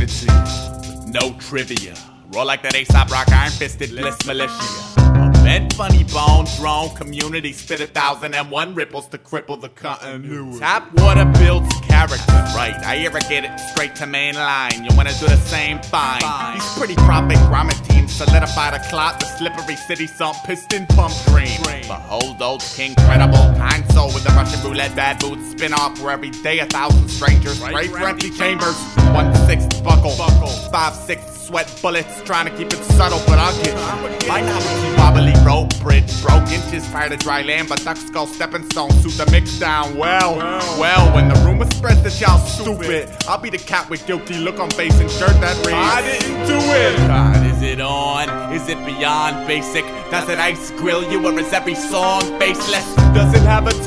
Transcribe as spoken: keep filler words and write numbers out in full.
it to you. No trivia. Roll like that Aesop Rock, iron-fisted list militia. A bent funny bone thrown community spit a thousand and one ripples to cripple the continuity. Tap water builds character, right? I irrigate it straight to main line. You wanna do the same? Fine. These pretty profit grommet teams solidify the clot, the slippery city sump piston pump dream. Behold old king credible, kind soul with the Russian roulette bad boots spin off where every day a thousand strangers pray for empty chambers. One sixth buckle, five sixth sweat bullets, trying to keep it subtle, but I'll get you. Might not be wobbly rope bridge, broke inches prior to dry land, but duck skull stepping stone suit the mix down well. Well, when the rumor spreads that y'all stupid, I'll be the cat with guilty look on face and shirt that reads, I didn't do it. God, is it on? Is it beyond basic? Does it ice grill you or is every song baseless? Does it have a